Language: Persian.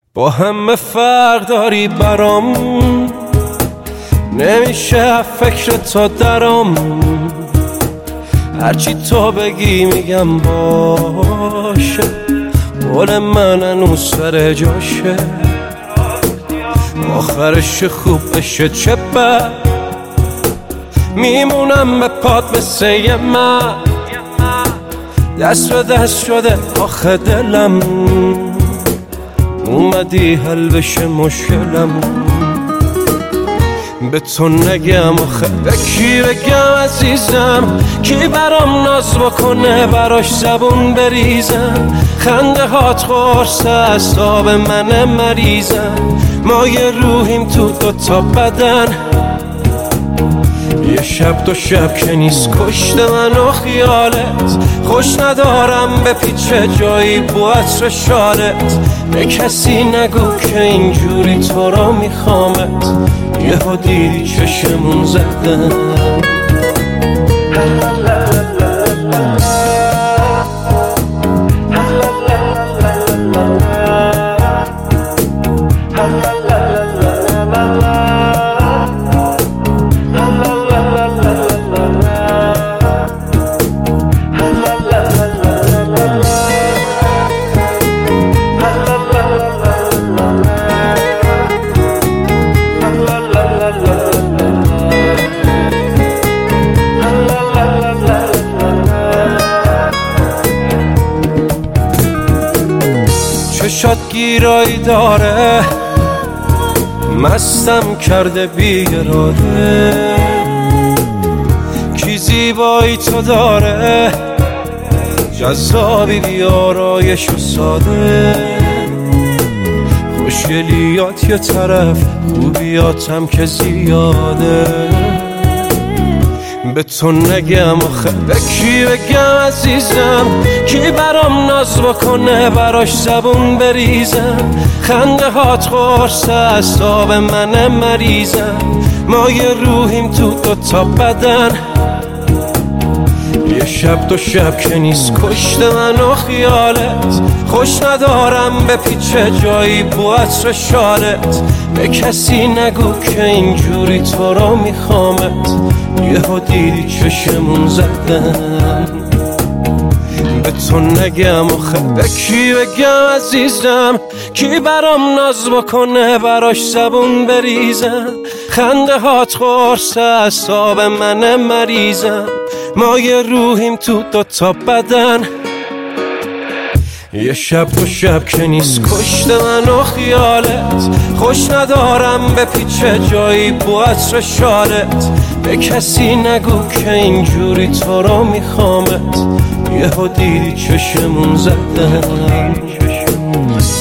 با همه فرق داری برام، نمیشه فکر تو درام، هرچی تو بگی میگم باشه، قول من هنوز سر جاشه، آخرش خوب بشه چه بد، میمونم به پات مثل یه من، دست به دست شده آخه دلم، اومدی حل بشه مشکلم، به تو نگم آخه به کی بگم عزیزم، کی برام ناز بکنه براش زبون بریزم، خنده هات قرص اعصاب من مریضم، ما یه روحیم تو دوتا بدن، یه شب دو شب که نیست کشته من و خیالت، خوش ندارم به پیچه جایی بو عطر شالت، به کسی نگو که اینجوری تو را میخوامت، یه ها دیدی چشمون زدن. چشات گیرایی داره، مستم کرده بیقراره، کی زیبایی تو داره، جذابی بیارایش و ساده، خوشگلیات یه طرف خوبیاتم که زیاده، به تو نگم آخه به کی بگم عزیزم، کی برام ناز بکنه براش زبون بریزم، خنده هات قرص اعصاب من مریضم، ما یه روحیم تو دوتا بدن، یه شب دو شب که نیست کشته من و خیالت، خوش ندارم به پیچه جایی بو عطر شالت، به کسی نگو که اینجوری تو را میخوامت، یه ها دیدی چشمون زدن، به تو نگم آخه به کی بگم عزیزم، کی برام ناز بکنه براش زبون بریزم، خنده هات قرص اعصاب من مریضم، ما یه روحیم تو دوتا بدن، یه شب دو شب که نیست کشته من و خیالت، خوش ندارم به پیچه جایی بو عطر شالت، به کسی نگو که اینجوری تو را میخوامت، یه ها دیدی چشمون زدن.